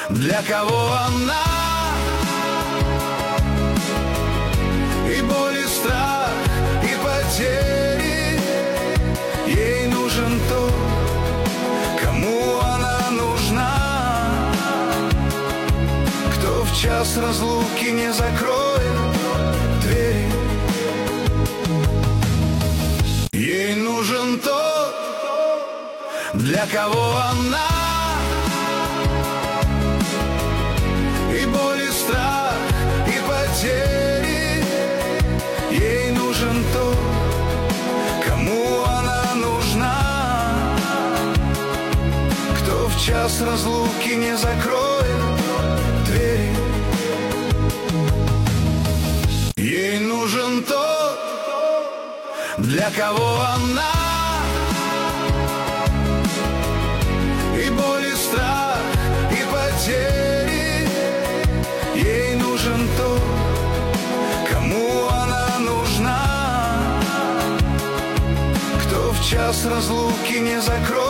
Для кого она? И боль, и страх, и потери. Ей нужен тот, кому она нужна, кто в час разлуки не закроет двери. Ей нужен тот, для кого она. И боль, и страх, и потери. Ей нужен тот, кому она нужна, кто в час разлуки не закроет двери. Ей нужен тот, для кого она. И боль, и страх, и потери. Ей нужен тот, кому она нужна, кто в час разлуки не закроет